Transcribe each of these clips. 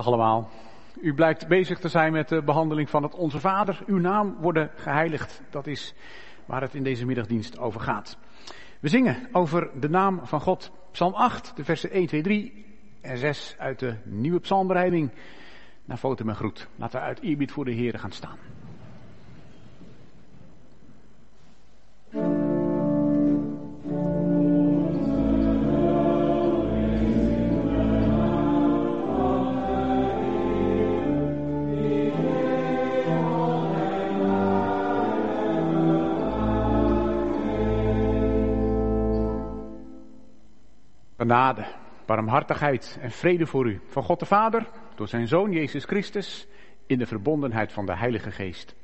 Dag allemaal. U blijkt bezig te zijn met de behandeling van het Onze Vader. Uw naam worden geheiligd. Dat is waar het in deze middagdienst over gaat. We zingen over de naam van God. Psalm 8, de versen 1, 2, 3 en 6 uit de nieuwe psalmbereiding. Naar foto en groet. Laten we uit eerbied voor de Heer gaan staan. Genade, barmhartigheid en vrede voor u, van God de Vader, door zijn Zoon Jezus Christus, in de verbondenheid van de Heilige Geest.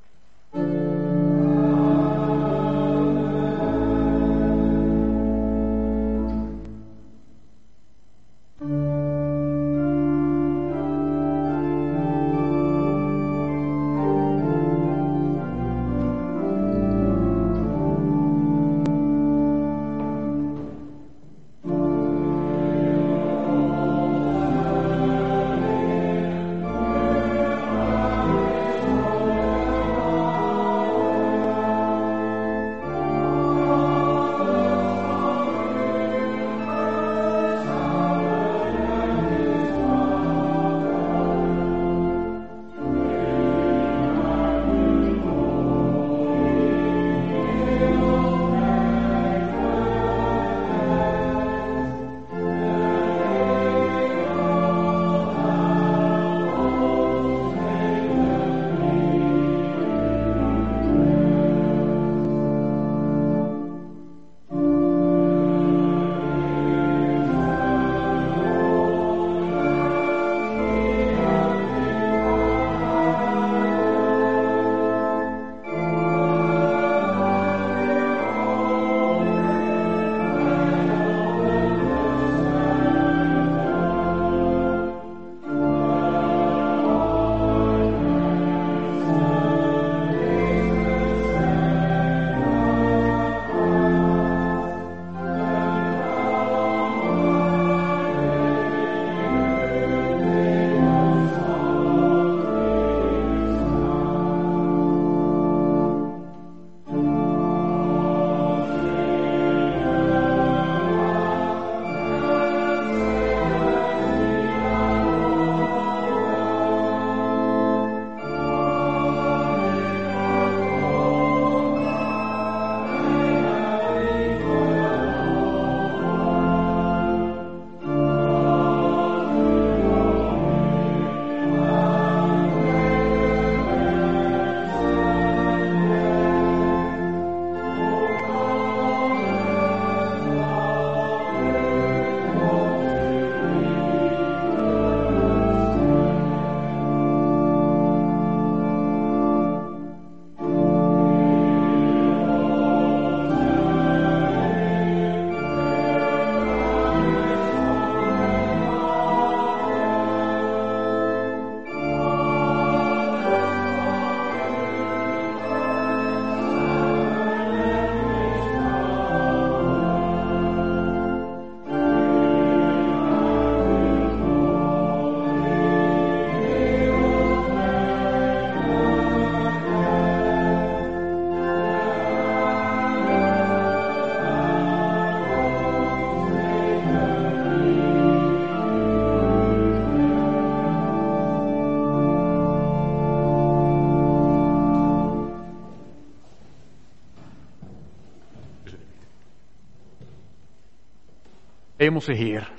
Hemelse Heer,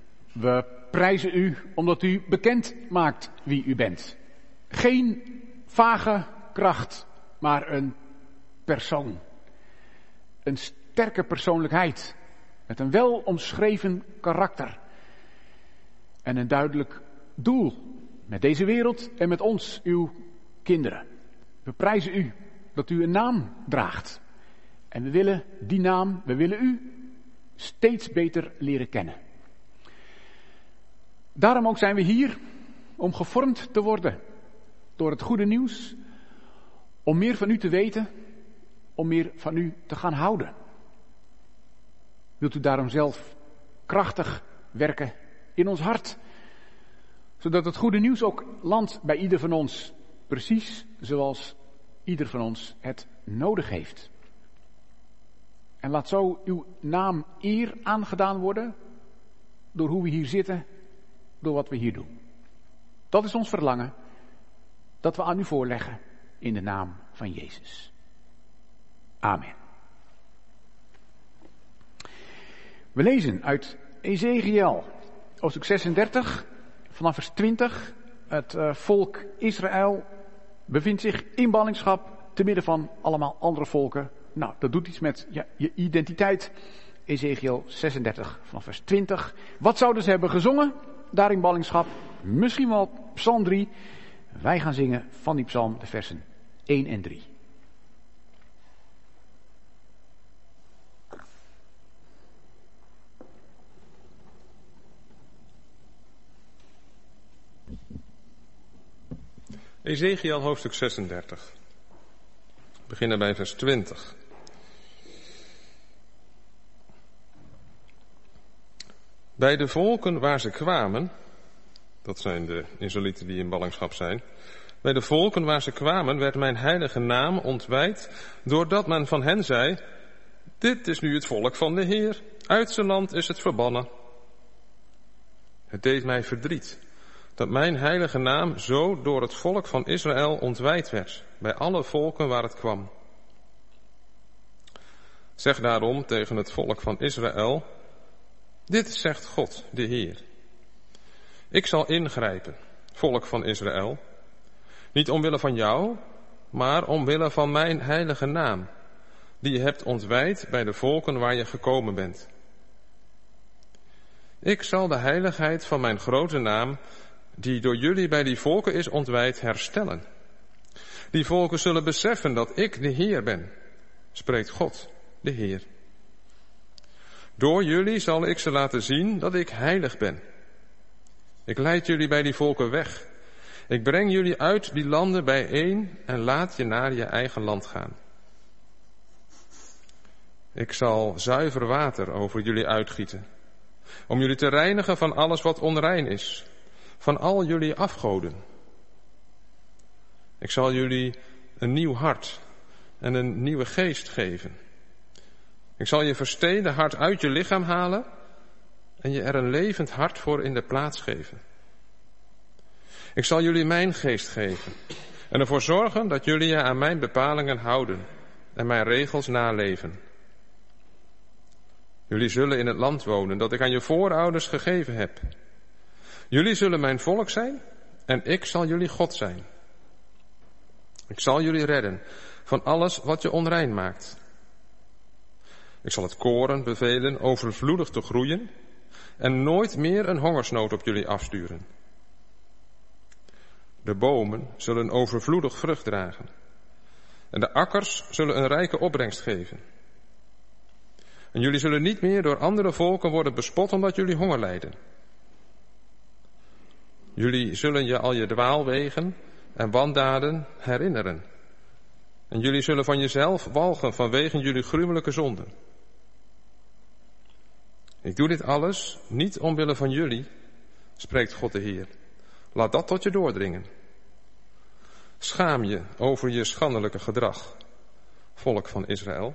we prijzen u omdat u bekend maakt wie u bent. Geen vage kracht, maar een persoon. Een sterke persoonlijkheid met een wel omschreven karakter. En een duidelijk doel met deze wereld en met ons, uw kinderen. We prijzen u dat u een naam draagt. En we willen die naam, we willen u steeds beter leren kennen. Daarom ook zijn we hier om gevormd te worden door het goede nieuws, om meer van u te weten, om meer van u te gaan houden. Wilt u daarom zelf krachtig werken in ons hart, Zodat het goede nieuws ook landt bij ieder van ons, precies zoals ieder van ons het nodig heeft. En laat zo uw naam eer aangedaan worden, door hoe we hier zitten, door wat we hier doen. Dat is ons verlangen, dat we aan u voorleggen in de naam van Jezus. Amen. We lezen uit Ezechiël, hoofdstuk 36, vanaf vers 20. Het volk Israël bevindt zich in ballingschap te midden van allemaal andere volken. Nou, dat doet iets met je identiteit. Ezechiël 36, vanaf vers 20. Wat zouden ze hebben gezongen daar in ballingschap? Misschien wel Psalm 3. Wij gaan zingen van die psalm de versen 1 en 3. Ezechiël hoofdstuk 36. We beginnen bij vers 20. Bij de volken waar ze kwamen, dat zijn de Israëlieten die in ballingschap zijn, bij de volken waar ze kwamen werd mijn heilige naam ontwijd, doordat men van hen zei, dit is nu het volk van de Heer, uit zijn land is het verbannen. Het deed mij verdriet, dat mijn heilige naam zo door het volk van Israël ontwijd werd, bij alle volken waar het kwam. Zeg daarom tegen het volk van Israël, dit zegt God, de Heer. Ik zal ingrijpen, volk van Israël, niet omwille van jou, maar omwille van mijn heilige naam, die je hebt ontwijd bij de volken waar je gekomen bent. Ik zal de heiligheid van mijn grote naam, die door jullie bij die volken is ontwijd, herstellen. Die volken zullen beseffen dat ik de Heer ben, spreekt God, de Heer. Door jullie zal ik ze laten zien dat ik heilig ben. Ik leid jullie bij die volken weg. Ik breng jullie uit die landen bijeen en laat je naar je eigen land gaan. Ik zal zuiver water over jullie uitgieten, om jullie te reinigen van alles wat onrein is, van al jullie afgoden. Ik zal jullie een nieuw hart en een nieuwe geest geven. Ik zal je versteende hart uit je lichaam halen en je er een levend hart voor in de plaats geven. Ik zal jullie mijn geest geven en ervoor zorgen dat jullie je aan mijn bepalingen houden en mijn regels naleven. Jullie zullen in het land wonen dat ik aan je voorouders gegeven heb. Jullie zullen mijn volk zijn en ik zal jullie God zijn. Ik zal jullie redden van alles wat je onrein maakt. Ik zal het koren bevelen overvloedig te groeien en nooit meer een hongersnood op jullie afsturen. De bomen zullen overvloedig vrucht dragen en de akkers zullen een rijke opbrengst geven. En jullie zullen niet meer door andere volken worden bespot omdat jullie honger lijden. Jullie zullen je al je dwaalwegen en wandaden herinneren. En jullie zullen van jezelf walgen vanwege jullie gruwelijke zonden. Ik doe dit alles niet omwille van jullie, spreekt God de Heer. Laat dat tot je doordringen. Schaam je over je schandelijke gedrag, volk van Israël.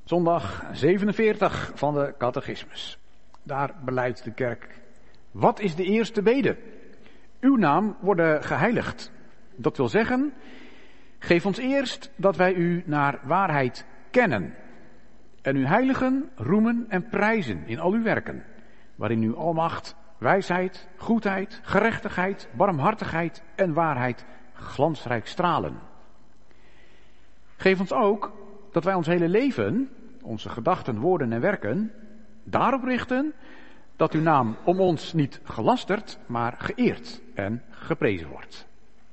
Zondag 47 van de catechismus. Daar beleidt de kerk. Wat is de eerste bede? Uw naam worden geheiligd. Dat wil zeggen, geef ons eerst dat wij u naar waarheid kennen. En u heiligen, roemen en prijzen in al uw werken. Waarin uw almacht, wijsheid, goedheid, gerechtigheid, barmhartigheid en waarheid glansrijk stralen. Geef ons ook dat wij ons hele leven, onze gedachten, woorden en werken, daarop richten dat uw naam om ons niet gelasterd, maar geëerd en geprezen wordt.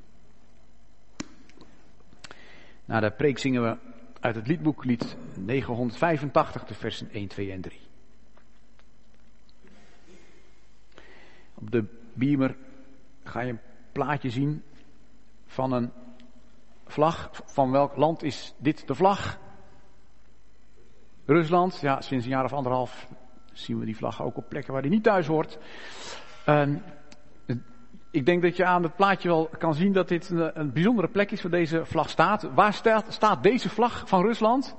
Na de preek zingen we uit het liedboek lied 985, de versen 1, 2 en 3. Op de beamer ga je een plaatje zien van een vlag. Van welk land is dit de vlag? Rusland. Ja, sinds een jaar of anderhalf zien we die vlag ook op plekken waar die niet thuis hoort. Ik denk dat je aan het plaatje wel kan zien dat dit een bijzondere plek is waar deze vlag staat. Waar staat deze vlag van Rusland?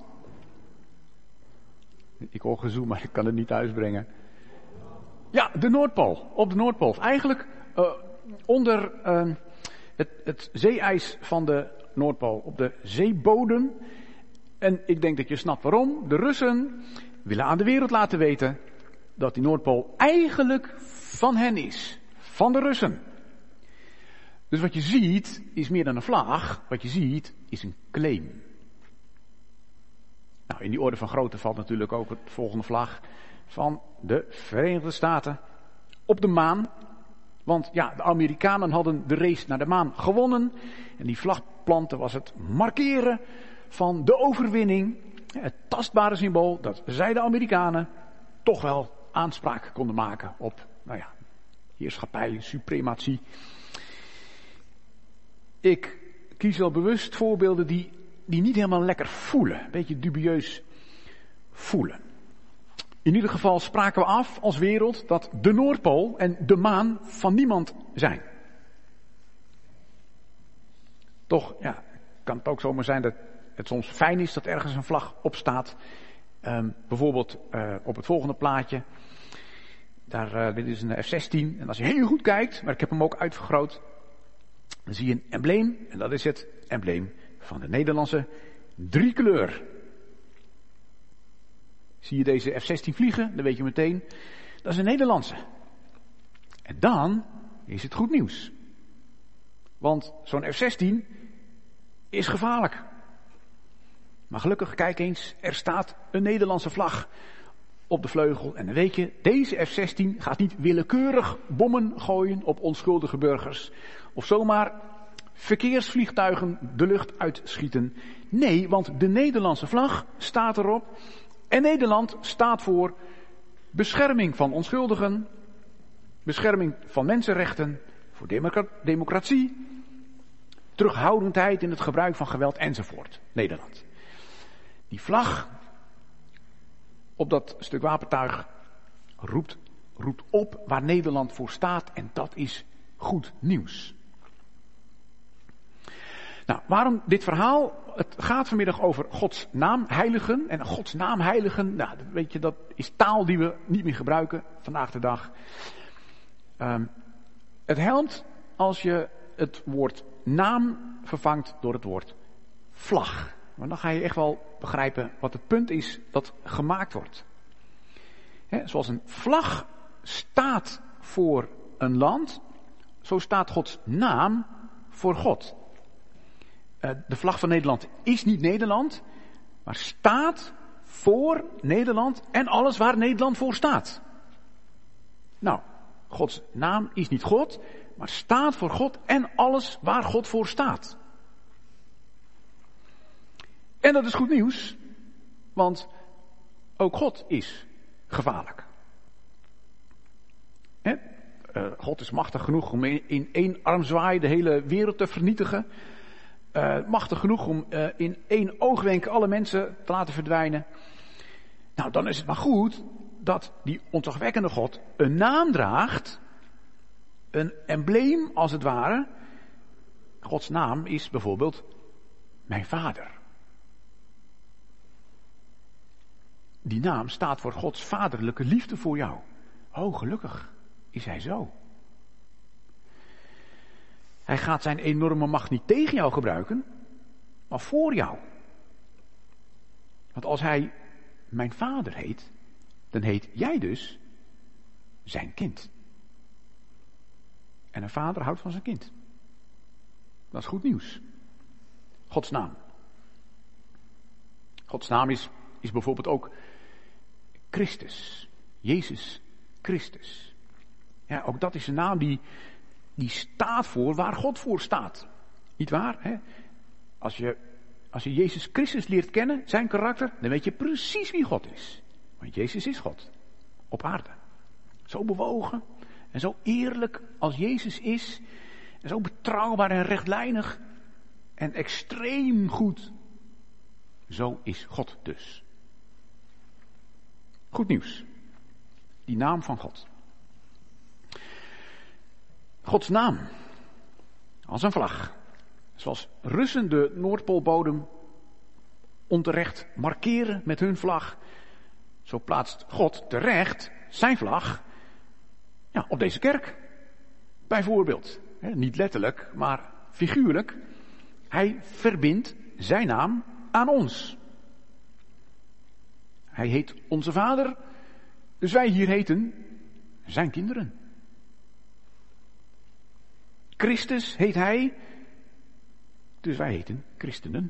Ik hoor gezoem, maar ik kan het niet thuisbrengen. Ja, de Noordpool. Op de Noordpool. Eigenlijk onder het zeeijs van de Noordpool. Op de zeebodem. En ik denk dat je snapt waarom. De Russen willen aan de wereld laten weten dat die Noordpool eigenlijk van hen is. Van de Russen. Dus wat je ziet is meer dan een vlag. Wat je ziet is een claim. Nou, in die orde van grootte valt natuurlijk ook het volgende vlag van de Verenigde Staten op de maan. Want ja, de Amerikanen hadden de race naar de maan gewonnen. En die vlagplanten was het markeren van de overwinning. Het tastbare symbool dat zij, de Amerikanen, toch wel aanspraak konden maken op, heerschappij, suprematie. Ik kies wel bewust voorbeelden die niet helemaal lekker voelen. Een beetje dubieus voelen. In ieder geval spraken we af als wereld dat de Noordpool en de maan van niemand zijn. Toch, ja, kan het ook zomaar zijn dat het soms fijn is dat ergens een vlag op staat. Bijvoorbeeld op het volgende plaatje. Dit is een F-16. En als je heel goed kijkt, maar ik heb hem ook uitvergroot, dan zie je een embleem. En dat is het embleem van de Nederlandse driekleur. Zie je deze F-16 vliegen, dan weet je meteen, dat is een Nederlandse. En dan is het goed nieuws. Want zo'n F-16 is gevaarlijk. Maar gelukkig, kijk eens, er staat een Nederlandse vlag op de vleugel. En dan weet je, deze F-16 gaat niet willekeurig bommen gooien op onschuldige burgers. Of zomaar verkeersvliegtuigen de lucht uitschieten. Nee, want de Nederlandse vlag staat erop. En Nederland staat voor bescherming van onschuldigen, bescherming van mensenrechten, voor democratie, terughoudendheid in het gebruik van geweld enzovoort. Nederland. Die vlag op dat stuk wapentuig roept op waar Nederland voor staat en dat is goed nieuws. Nou, waarom dit verhaal? Het gaat vanmiddag over Gods naam heiligen. En Gods naam heiligen, nou, weet je, dat is taal die we niet meer gebruiken vandaag de dag. Het helpt als je het woord naam vervangt door het woord vlag. Maar dan ga je echt wel begrijpen wat het punt is dat gemaakt wordt. Zoals een vlag staat voor een land, zo staat Gods naam voor God. De vlag van Nederland is niet Nederland, maar staat voor Nederland en alles waar Nederland voor staat. Nou, Gods naam is niet God, maar staat voor God en alles waar God voor staat. En dat is goed nieuws, want ook God is gevaarlijk. God is machtig genoeg om in één armzwaai de hele wereld te vernietigen. Machtig genoeg om in één oogwenk alle mensen te laten verdwijnen. Nou, dan is het maar goed dat die ontzagwekkende God een naam draagt. Een embleem als het ware. Gods naam is bijvoorbeeld mijn vader. Die naam staat voor Gods vaderlijke liefde voor jou. Oh, gelukkig is hij zo. Hij gaat zijn enorme macht niet tegen jou gebruiken, maar voor jou. Want als hij mijn vader heet, dan heet jij dus zijn kind. En een vader houdt van zijn kind. Dat is goed nieuws. Gods naam. Gods naam is bijvoorbeeld ook Christus. Jezus Christus. Ja, ook dat is een naam die staat voor waar God voor staat. Niet waar? Hè? Als je Jezus Christus leert kennen, zijn karakter, dan weet je precies wie God is. Want Jezus is God. Op aarde. Zo bewogen en zo eerlijk als Jezus is. En zo betrouwbaar en rechtlijnig. En extreem goed. Zo is God dus. Goed nieuws. Die naam van God. Gods naam. Als een vlag. Zoals Russen de Noordpoolbodem onterecht markeren met hun vlag. Zo plaatst God terecht zijn vlag op deze kerk. Bijvoorbeeld. Niet letterlijk, maar figuurlijk. Hij verbindt zijn naam aan ons. Hij heet onze Vader, dus wij hier heten zijn kinderen. Christus heet hij, dus wij heten christenen.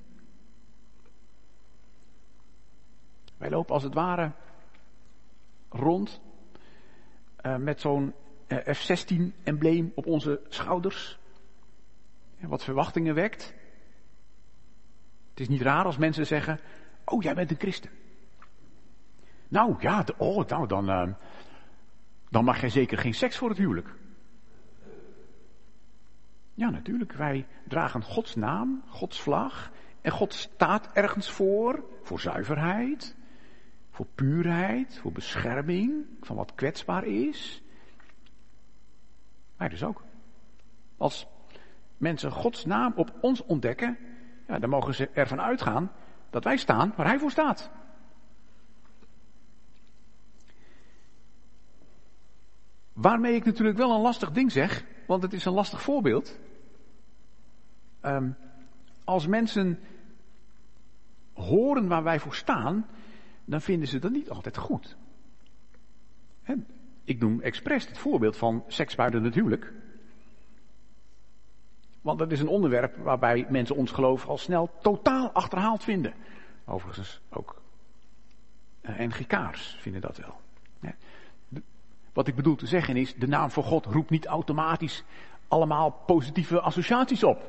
Wij lopen als het ware rond met zo'n F-16-embleem op onze schouders. Wat verwachtingen wekt. Het is niet raar als mensen zeggen, oh, jij bent een christen. Nou ja, dan mag jij zeker geen seks voor het huwelijk. Ja, natuurlijk, wij dragen Gods naam, Gods vlag. En God staat ergens voor zuiverheid, voor puurheid, voor bescherming van wat kwetsbaar is. Wij dus ook. Als mensen Gods naam op ons ontdekken, dan mogen ze ervan uitgaan dat wij staan waar hij voor staat. Waarmee ik natuurlijk wel een lastig ding zeg, want het is een lastig voorbeeld. Als mensen horen waar wij voor staan, dan vinden ze dat niet altijd goed. Ik noem expres het voorbeeld van seks buiten het huwelijk. Want dat is een onderwerp waarbij mensen ons geloof al snel totaal achterhaald vinden. Overigens ook NGK'ers vinden dat wel. Wat ik bedoel te zeggen is, de naam van God roept niet automatisch allemaal positieve associaties op.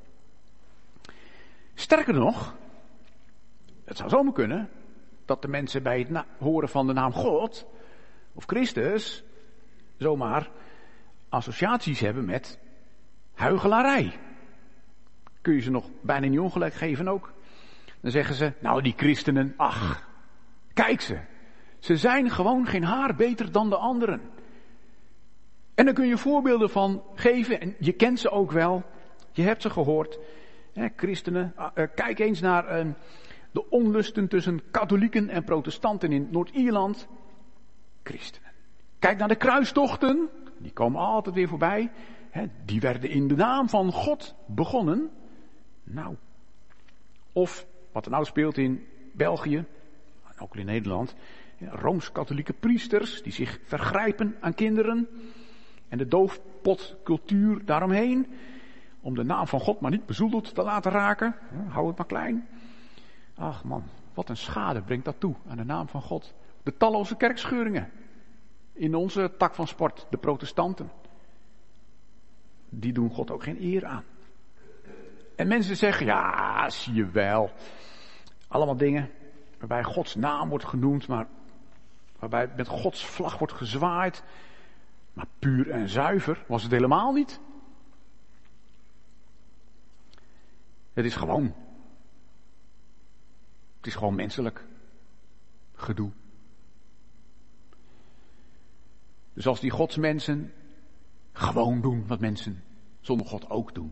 Sterker nog, het zou zomaar kunnen dat de mensen bij het horen van de naam God of Christus zomaar associaties hebben met huichelarij. Kun je ze nog bijna niet ongelijk geven ook? Dan zeggen ze, nou die christenen, ach, kijk ze. Ze zijn gewoon geen haar beter dan de anderen. En daar kun je voorbeelden van geven. En je kent ze ook wel. Je hebt ze gehoord. Christenen, kijk eens naar de onlusten tussen katholieken en protestanten in Noord-Ierland. Christenen. Kijk naar de kruistochten. Die komen altijd weer voorbij. Die werden in de naam van God begonnen. Nou. Of wat er nou speelt in België. En ook in Nederland. Rooms-katholieke priesters die zich vergrijpen aan kinderen. En de doofpotcultuur daaromheen. Om de naam van God maar niet bezoedeld te laten raken. Hou het maar klein. Ach man, wat een schade brengt dat toe aan de naam van God. De talloze kerkscheuringen. In onze tak van sport, de protestanten. Die doen God ook geen eer aan. En mensen zeggen, ja, zie je wel. Allemaal dingen waarbij Gods naam wordt genoemd, maar waarbij met Gods vlag wordt gezwaaid. Maar puur en zuiver was het helemaal niet. Het is gewoon menselijk gedoe. Dus als die godsmensen gewoon doen wat mensen zonder God ook doen.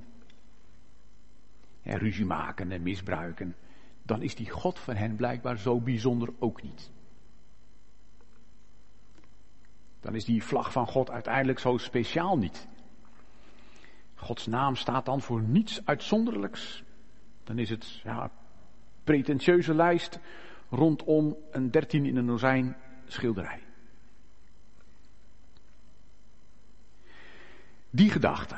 En ruzie maken en misbruiken. Dan is die God van hen blijkbaar zo bijzonder ook niet. dan is die vlag van God uiteindelijk zo speciaal niet. Gods naam staat dan voor niets uitzonderlijks. Dan is het pretentieuze lijst rondom een 13 in een dozijn schilderij. Die gedachte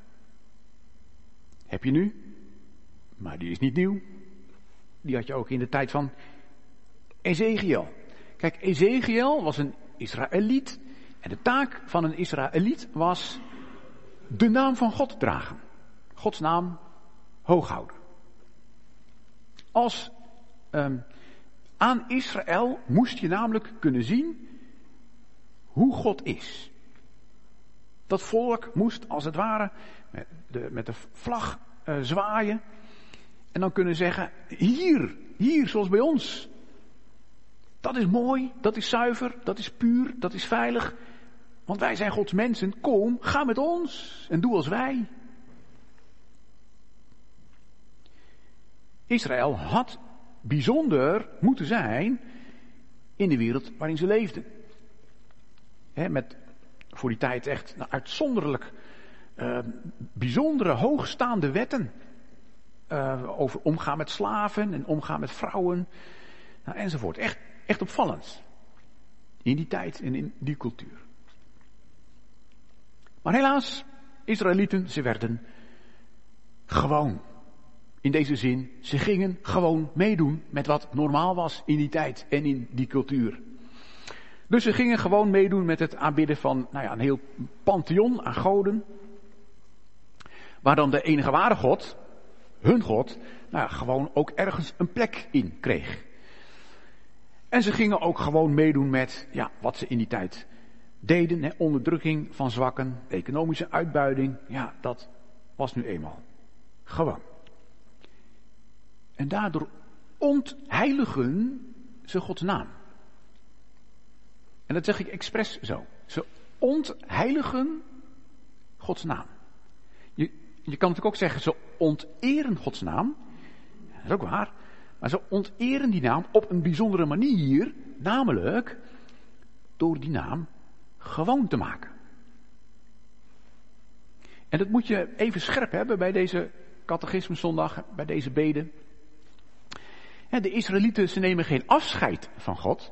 heb je nu, maar die is niet nieuw. Die had je ook in de tijd van Ezechiel. Kijk, Ezechiel was een Israëliet en de taak van een Israëliet was de naam van God dragen. Gods naam hoog houden. Aan Israël moest je namelijk kunnen zien hoe God is. Dat volk moest als het ware met de vlag zwaaien en dan kunnen zeggen, hier zoals bij ons. Dat is mooi, dat is zuiver, dat is puur, dat is veilig. Want wij zijn Gods mensen, kom, ga met ons en doe als wij. Israël had bijzonder moeten zijn in de wereld waarin ze leefden. Met voor die tijd echt uitzonderlijk bijzondere hoogstaande wetten. Over omgaan met slaven en omgaan met vrouwen enzovoort. Echt opvallend. In die tijd en in die cultuur. Maar helaas, Israëlieten, ze werden gewoon. In deze zin, ze gingen gewoon meedoen met wat normaal was in die tijd en in die cultuur. Dus ze gingen gewoon meedoen met het aanbidden van een heel pantheon aan goden. Waar dan de enige ware God, hun God, gewoon ook ergens een plek in kreeg. En ze gingen ook gewoon meedoen met wat ze in die tijd deden. Onderdrukking van zwakken, economische uitbuiting. Ja, dat was nu eenmaal gewoon. En daardoor ontheiligen ze Gods naam. En dat zeg ik expres zo. Ze ontheiligen Gods naam. Je kan natuurlijk ook zeggen, ze onteren Gods naam. Dat is ook waar. Maar ze onteren die naam op een bijzondere manier. Namelijk door die naam gewoon te maken. En dat moet je even scherp hebben bij deze catechismeszondag, bij deze beden. De Israëlieten, ze nemen geen afscheid van God.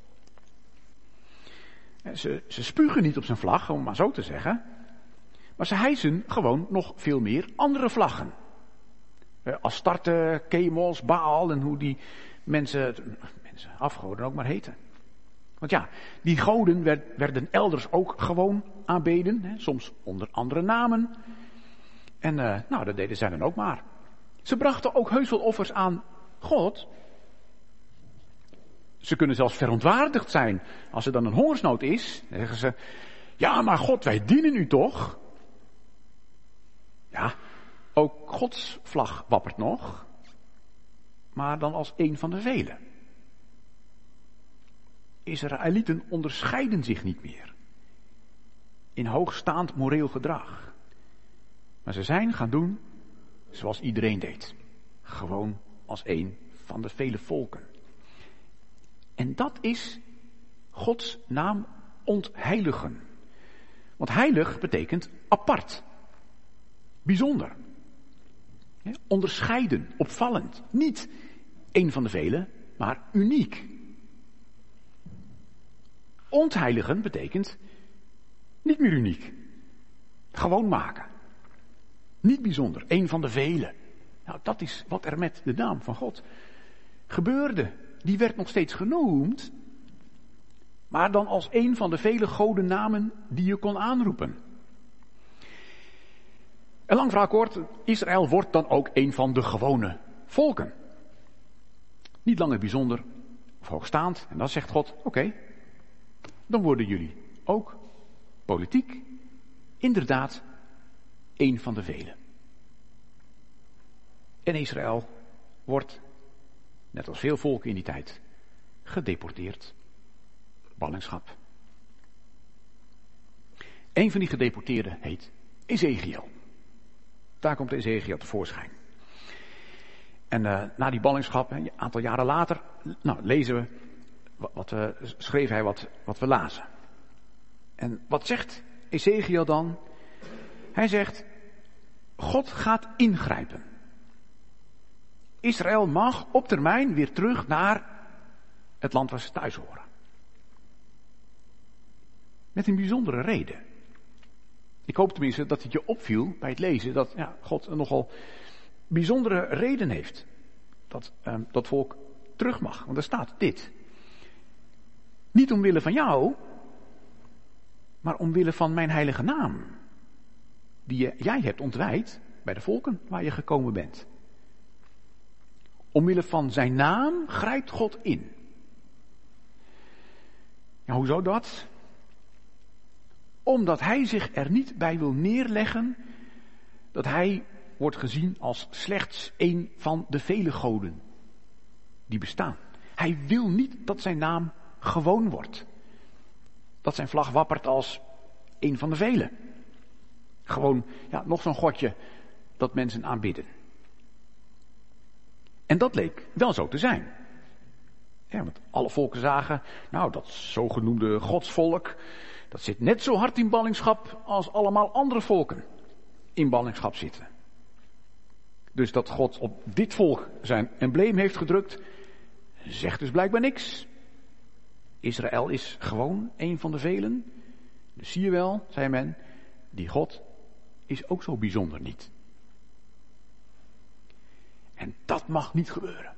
Ze spugen niet op zijn vlag, om maar zo te zeggen. Maar ze hijsen gewoon nog veel meer andere vlaggen. Astarte, Chemos, Baal en hoe die mensen, afgoden ook maar heten. Want die goden werden elders ook gewoon aanbeden. Soms onder andere namen. En dat deden zij dan ook maar. Ze brachten ook heus wel offers aan God. Ze kunnen zelfs verontwaardigd zijn. Als er dan een hongersnood is, dan zeggen ze, ja, maar God, wij dienen u toch? Ja, ook Gods vlag wappert nog. Maar dan als een van de velen. Israëlieten onderscheiden zich niet meer. In hoogstaand moreel gedrag. Maar ze zijn gaan doen zoals iedereen deed. Gewoon als een van de vele volken. En dat is Gods naam ontheiligen. Want heilig betekent apart. Bijzonder. Onderscheiden, opvallend. Niet een van de velen, maar uniek. Ontheiligen betekent niet meer uniek. Gewoon maken. Niet bijzonder, een van de velen. Nou, dat is wat er met de naam van God gebeurde. Die werd nog steeds genoemd, maar dan als een van de vele godennamen die je kon aanroepen. En lang verhaal kort, Israël wordt dan ook een van de gewone volken. Niet langer bijzonder of hoogstaand. En dan zegt God, oké, dan worden jullie ook politiek inderdaad een van de velen. En Israël wordt, net als veel volken in die tijd, gedeporteerd. Ballingschap. Een van die gedeporteerden heet Ezechiel. Daar komt Ezechiel tevoorschijn. En na die ballingschap, een aantal jaren later, lezen we, schreef hij wat we lazen. En wat zegt Ezechiel dan? Hij zegt, God gaat ingrijpen. Israël mag op termijn weer terug naar het land waar ze thuis horen. Met een bijzondere reden. Ik hoop tenminste dat het je opviel bij het lezen dat God een nogal bijzondere reden heeft. Dat dat volk terug mag. Want er staat dit. Niet omwille van jou, maar omwille van mijn heilige naam. Die jij hebt ontwijd bij de volken waar je gekomen bent. Omwille van zijn naam grijpt God in. Ja, hoezo dat? Omdat hij zich er niet bij wil neerleggen dat hij wordt gezien als slechts een van de vele goden die bestaan. Hij wil niet dat zijn naam gewoon wordt. Dat zijn vlag wappert als een van de vele. Gewoon, nog zo'n godje dat mensen aanbidden. En dat leek wel zo te zijn. Ja, want alle volken zagen, dat zogenoemde godsvolk, dat zit net zo hard in ballingschap als allemaal andere volken in ballingschap zitten. Dus dat God op dit volk zijn embleem heeft gedrukt, zegt dus blijkbaar niks. Israël is gewoon een van de velen. Dus zie je wel, zei men, die God is ook zo bijzonder niet. En dat mag niet gebeuren.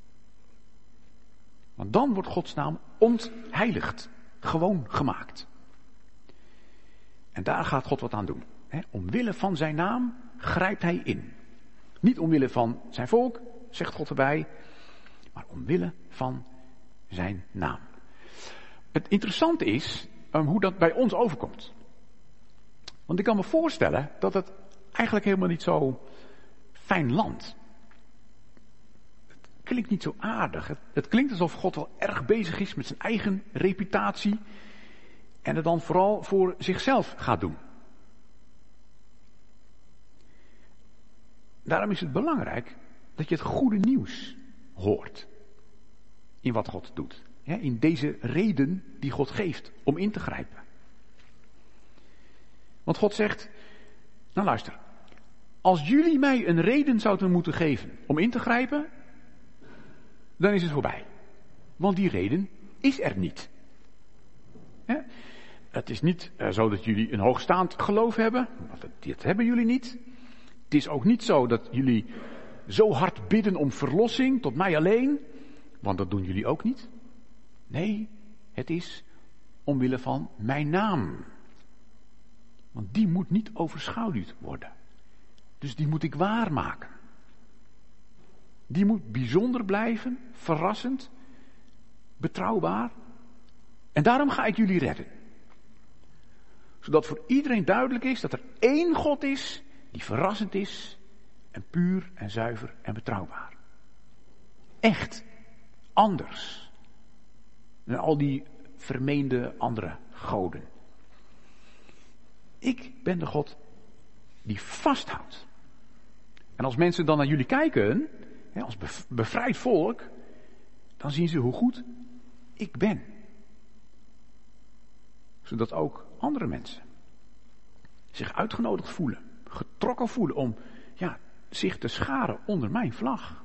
Want dan wordt Gods naam ontheiligd, gewoon gemaakt. En daar gaat God wat aan doen. Omwille van zijn naam grijpt hij in. Niet omwille van zijn volk, zegt God erbij, maar omwille van zijn naam. Het interessante is hoe dat bij ons overkomt. Want ik kan me voorstellen dat het eigenlijk helemaal niet zo fijn landt. Het klinkt niet zo aardig. Het klinkt alsof God wel erg bezig is met zijn eigen reputatie en het dan vooral voor zichzelf gaat doen. Daarom is het belangrijk dat je het goede nieuws hoort in wat God doet. In deze reden die God geeft om in te grijpen. Want God zegt, luister, als jullie mij een reden zouden moeten geven om in te grijpen, dan is het voorbij. Want die reden is er niet. Het is niet zo dat jullie een hoogstaand geloof hebben, want dat hebben jullie niet. Het is ook niet zo dat jullie zo hard bidden om verlossing tot mij alleen, want dat doen jullie ook niet. Nee, het is omwille van mijn naam. Want die moet niet overschaduwd worden. Dus die moet ik waarmaken. Die moet bijzonder blijven, verrassend, betrouwbaar. En daarom ga ik jullie redden. Zodat voor iedereen duidelijk is dat er één God is die verrassend is en puur en zuiver en betrouwbaar. Echt anders dan al die vermeende andere goden. Ik ben de God die vasthoudt. En als mensen dan naar jullie kijken, als bevrijd volk, dan zien ze hoe goed ik ben. Zodat ook andere mensen zich uitgenodigd voelen, getrokken voelen om zich te scharen onder mijn vlag.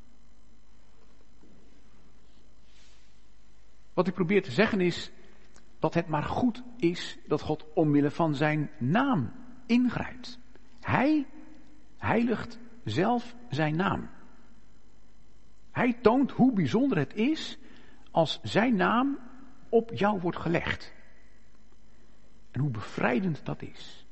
Wat ik probeer te zeggen is dat het maar goed is dat God omwille van zijn naam ingrijpt. Hij heiligt zelf zijn naam. Hij toont hoe bijzonder het is als zijn naam op jou wordt gelegd. En hoe bevrijdend dat is.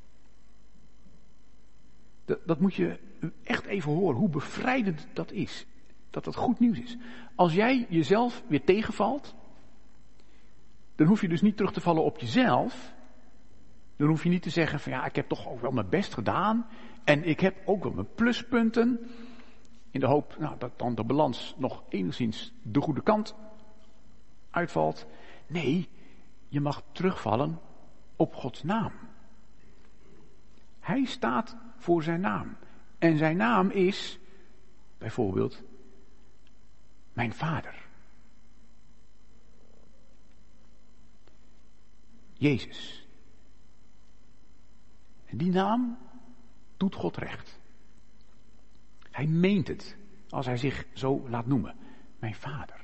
Dat moet je echt even horen, hoe bevrijdend dat is. Dat dat goed nieuws is. Als jij jezelf weer tegenvalt, dan hoef je dus niet terug te vallen op jezelf. Dan hoef je niet te zeggen van ik heb toch ook wel mijn best gedaan. En ik heb ook wel mijn pluspunten. In de hoop dat dan de balans nog enigszins de goede kant uitvalt. Nee, je mag terugvallen op Gods naam. Hij staat voor zijn naam. En zijn naam is bijvoorbeeld mijn Vader. Jezus. En die naam doet God recht. Hij meent het als hij zich zo laat noemen. Mijn Vader.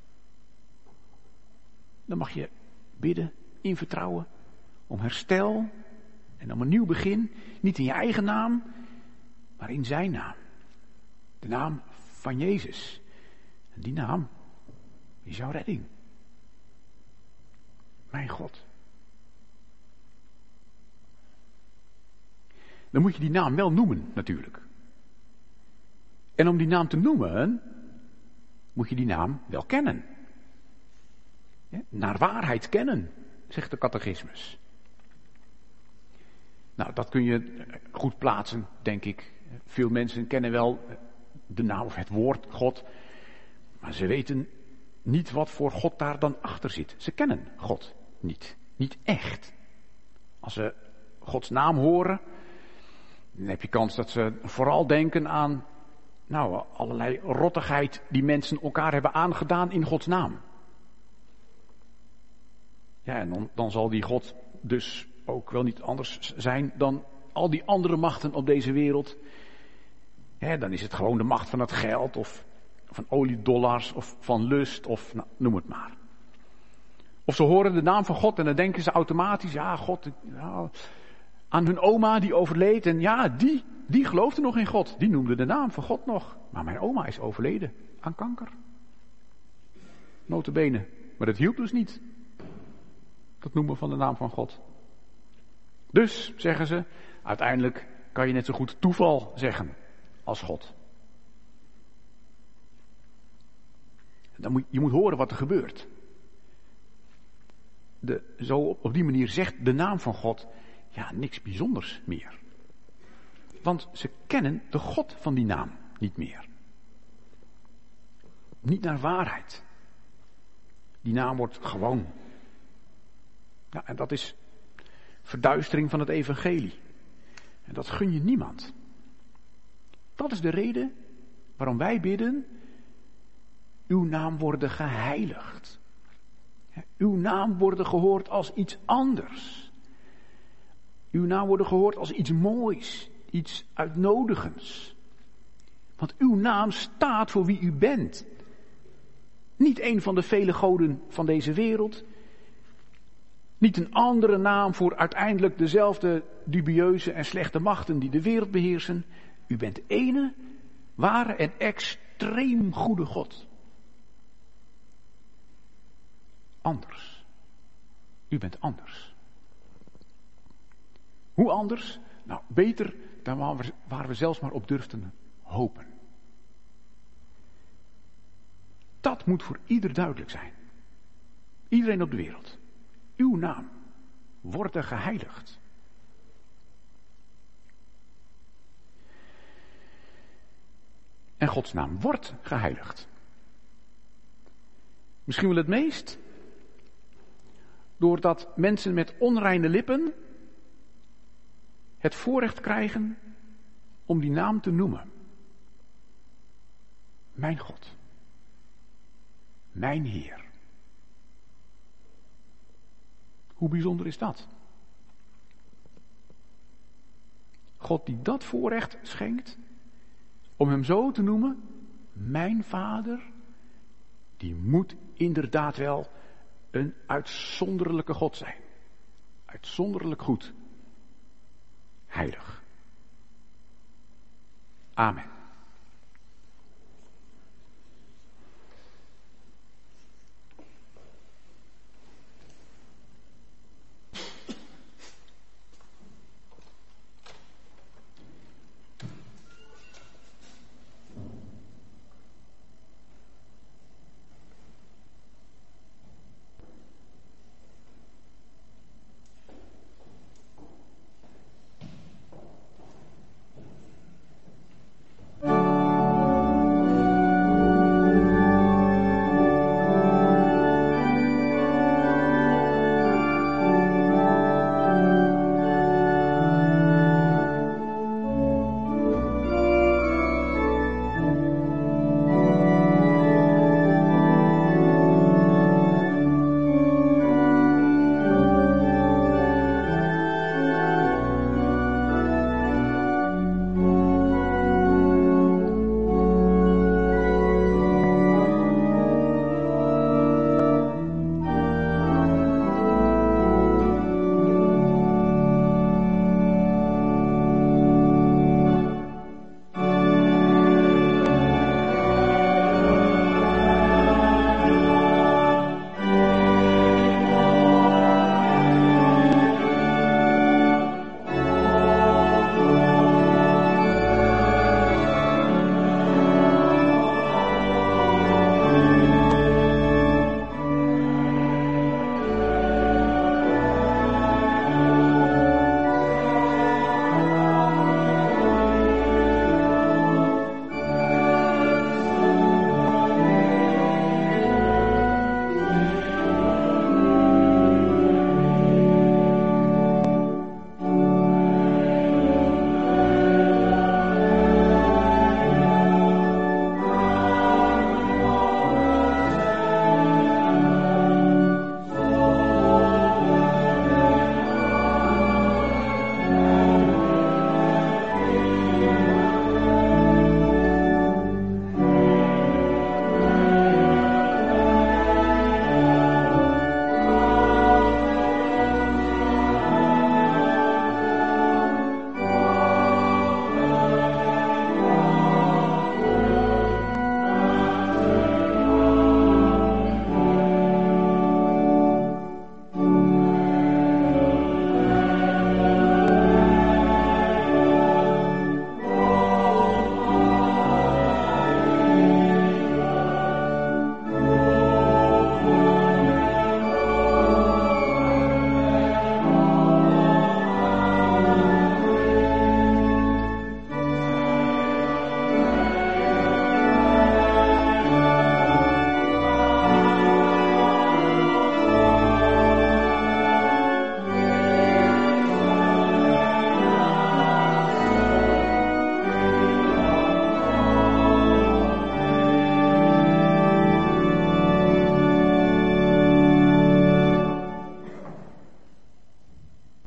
Dan mag je bidden in vertrouwen om herstel en om een nieuw begin. Niet in je eigen naam, maar in zijn naam. De naam van Jezus. En die naam is jouw redding. Mijn God. Dan moet je die naam wel noemen natuurlijk. En om die naam te noemen, moet je die naam wel kennen. Naar waarheid kennen, zegt de catechismus. Nou, dat kun je goed plaatsen, denk ik. Veel mensen kennen wel de naam of het woord God, maar ze weten niet wat voor God daar dan achter zit. Ze kennen God niet. Niet echt. Als ze Gods naam horen, dan heb je kans dat ze vooral denken aan allerlei rottigheid die mensen elkaar hebben aangedaan in Gods naam. Ja, en dan zal die God dus ook wel niet anders zijn dan al die andere machten op deze wereld. Ja, dan is het gewoon de macht van het geld of van oliedollars of van lust of noem het maar. Of ze horen de naam van God en dan denken ze automatisch, ja, God, aan hun oma die overleed en ja, die geloofde nog in God. Die noemde de naam van God nog. Maar mijn oma is overleden aan kanker. Nota bene. Maar dat hielp dus niet. Dat noemen van de naam van God. Dus, zeggen ze, uiteindelijk kan je net zo goed toeval zeggen als God. Je moet horen wat er gebeurt. Zo op die manier zegt de naam van God, ja, niks bijzonders meer. Want ze kennen de God van die naam niet meer. Niet naar waarheid. Die naam wordt gewoon. Ja, en dat is verduistering van het evangelie. En dat gun je niemand. Dat is de reden waarom wij bidden, uw naam worden geheiligd. Uw naam worden gehoord als iets anders. Uw naam worden gehoord als iets moois, iets uitnodigends. Want uw naam staat voor wie u bent. Niet een van de vele goden van deze wereld. Niet een andere naam voor uiteindelijk dezelfde dubieuze en slechte machten die de wereld beheersen. U bent ene, ware en extreem goede God. Anders. U bent anders. Hoe anders? Nou, beter dan waar we zelfs maar op durfden hopen. Dat moet voor ieder duidelijk zijn. Iedereen op de wereld. Uw naam wordt geheiligd. En Gods naam wordt geheiligd. Misschien wel het meest doordat mensen met onreine lippen het voorrecht krijgen om die naam te noemen. Mijn God. Mijn Heer. Hoe bijzonder is dat? God die dat voorrecht schenkt om hem zo te noemen, mijn Vader, die moet inderdaad wel een uitzonderlijke God zijn. Uitzonderlijk goed. Heilig. Amen.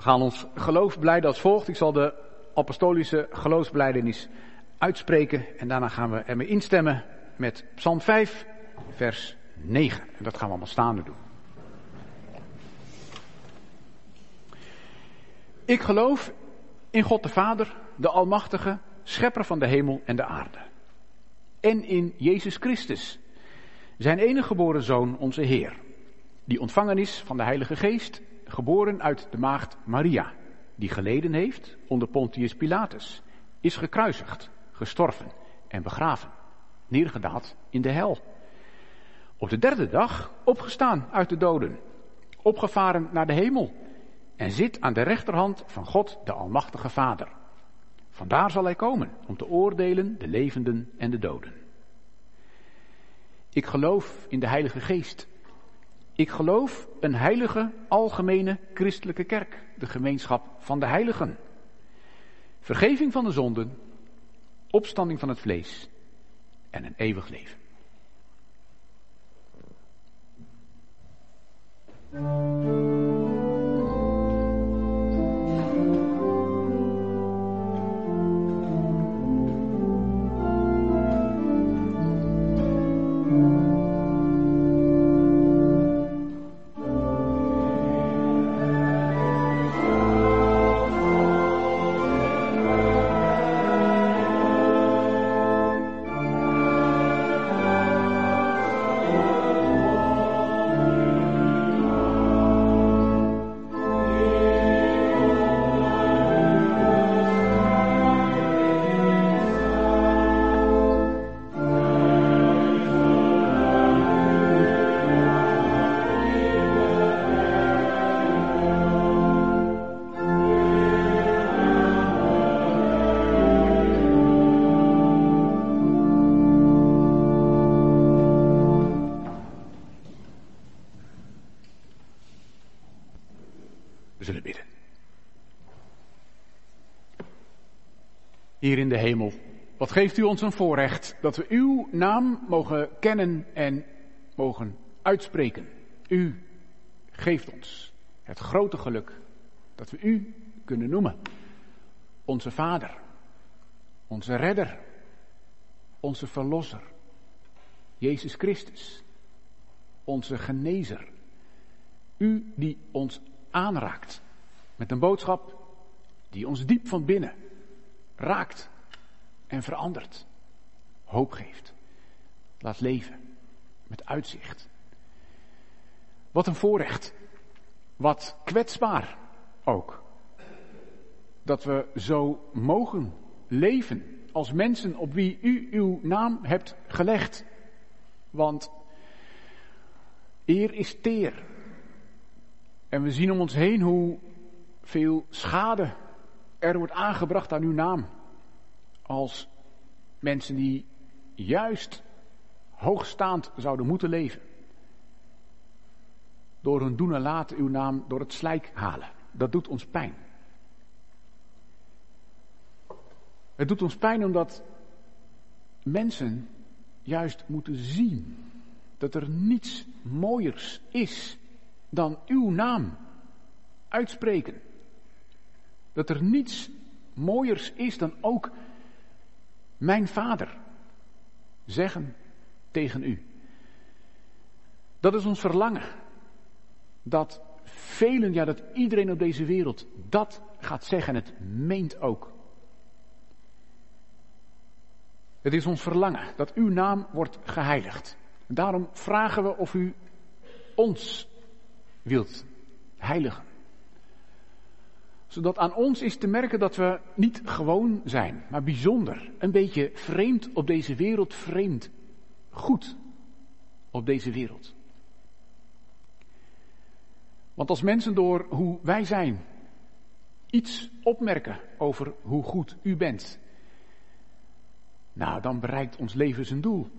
gaan ons geloof belijden als volgt. Ik zal de apostolische geloofsbelijdenis uitspreken en daarna gaan we ermee instemmen met Psalm 5, vers 9. En dat gaan we allemaal staande doen. Ik geloof in God de Vader, de Almachtige, schepper van de hemel en de aarde. En in Jezus Christus, zijn enige geboren Zoon, onze Heer, die ontvangen is van de Heilige Geest, geboren uit de maagd Maria, die geleden heeft onder Pontius Pilatus, is gekruisigd, gestorven en begraven, neergedaald in de hel. Op de derde dag opgestaan uit de doden, opgevaren naar de hemel en zit aan de rechterhand van God de Almachtige Vader. Vandaar zal hij komen om te oordelen de levenden en de doden. Ik geloof in de Heilige Geest. Ik geloof een heilige, algemene christelijke kerk, de gemeenschap van de heiligen. Vergeving van de zonden, opstanding van het vlees en een eeuwig leven. Hier in de hemel, wat geeft u ons een voorrecht dat we uw naam mogen kennen en mogen uitspreken. U geeft ons het grote geluk dat we u kunnen noemen. Onze Vader, onze Redder, onze Verlosser, Jezus Christus, onze Genezer. U die ons aanraakt met een boodschap die ons diep van binnen raakt en verandert, hoop geeft, laat leven met uitzicht. Wat een voorrecht, wat kwetsbaar ook, dat we zo mogen leven als mensen op wie u uw naam hebt gelegd. Want eer is teer en we zien om ons heen hoe veel schade er wordt aangebracht aan uw naam. Als mensen die juist hoogstaand zouden moeten leven. Door hun doen en laten uw naam door het slijk halen. Dat doet ons pijn. Het doet ons pijn omdat mensen juist moeten zien dat er niets mooiers is dan uw naam uitspreken. Dat er niets mooiers is dan ook mijn Vader zeggen tegen u. Dat is ons verlangen. Dat velen, ja dat iedereen op deze wereld dat gaat zeggen en het meent ook. Het is ons verlangen dat uw naam wordt geheiligd. Daarom vragen we of u ons wilt heiligen. Zodat aan ons is te merken dat we niet gewoon zijn, maar bijzonder. Een beetje vreemd op deze wereld, vreemd goed op deze wereld. Want als mensen door hoe wij zijn iets opmerken over hoe goed u bent, nou dan bereikt ons leven zijn doel.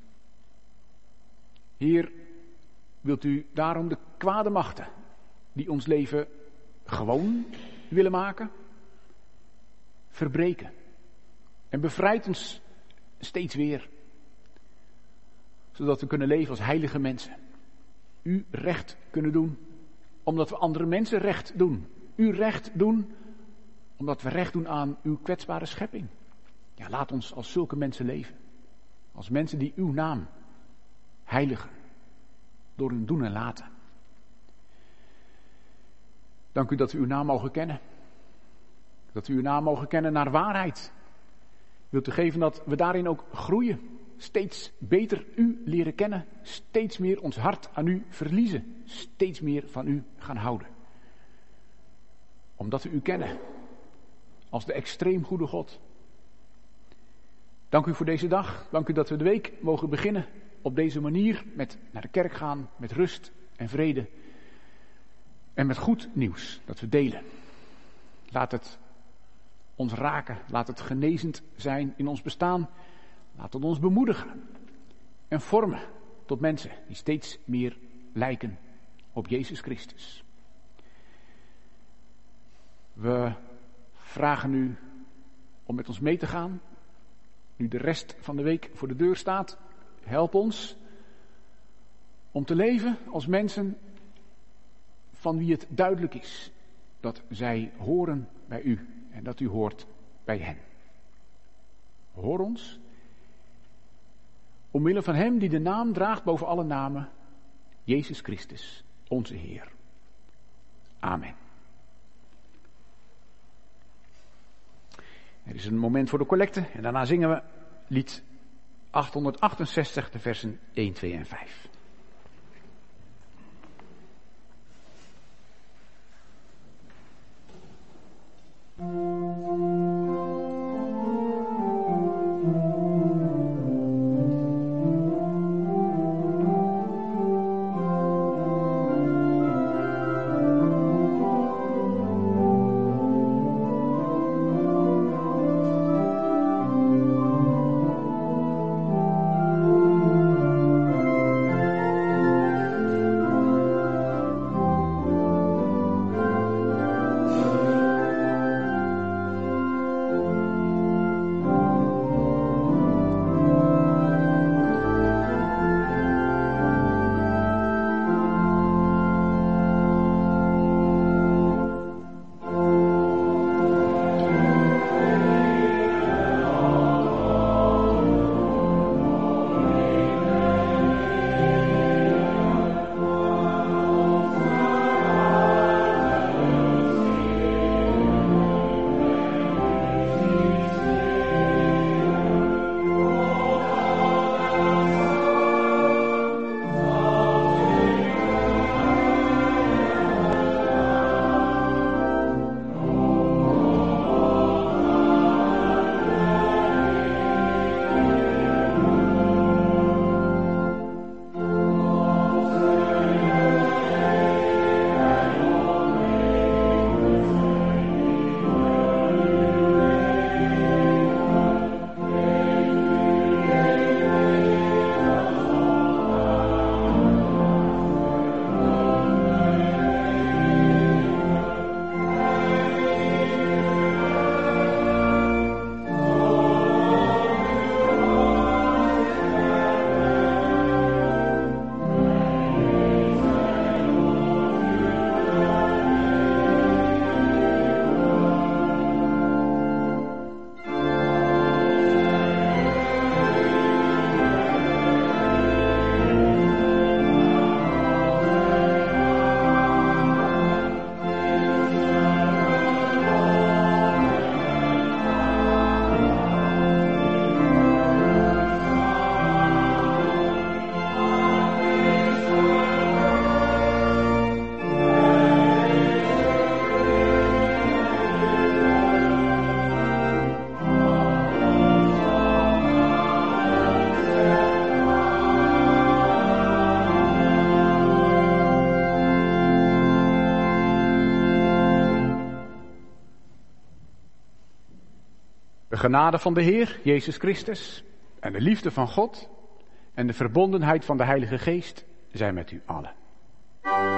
Heer, wilt u daarom de kwade machten die ons leven gewoon willen maken, verbreken. En bevrijd ons steeds weer. Zodat we kunnen leven als heilige mensen. U recht kunnen doen, omdat we andere mensen recht doen. U recht doen, omdat we recht doen aan uw kwetsbare schepping. Ja, laat ons als zulke mensen leven. Als mensen die uw naam heiligen. Door hun doen en laten. Dank u dat we uw naam mogen kennen. Dat we uw naam mogen kennen naar waarheid. Wilt u geven dat we daarin ook groeien. Steeds beter u leren kennen. Steeds meer ons hart aan u verliezen. Steeds meer van u gaan houden. Omdat we u kennen. Als de extreem goede God. Dank u voor deze dag. Dank u dat we de week mogen beginnen op deze manier. Met naar de kerk gaan. Met rust en vrede. En met goed nieuws dat we delen. Laat het ons raken. Laat het genezend zijn in ons bestaan. Laat het ons bemoedigen. En vormen tot mensen die steeds meer lijken op Jezus Christus. We vragen u om met ons mee te gaan. Nu de rest van de week voor de deur staat. Help ons om te leven als mensen van wie het duidelijk is dat zij horen bij u en dat u hoort bij hen. Hoor ons, omwille van hem die de naam draagt boven alle namen, Jezus Christus, onze Heer. Amen. Er is een moment voor de collecte en daarna zingen we lied 868, de versen 1, 2 en 5. De genade van de Heer, Jezus Christus, en de liefde van God en de verbondenheid van de Heilige Geest zijn met u allen.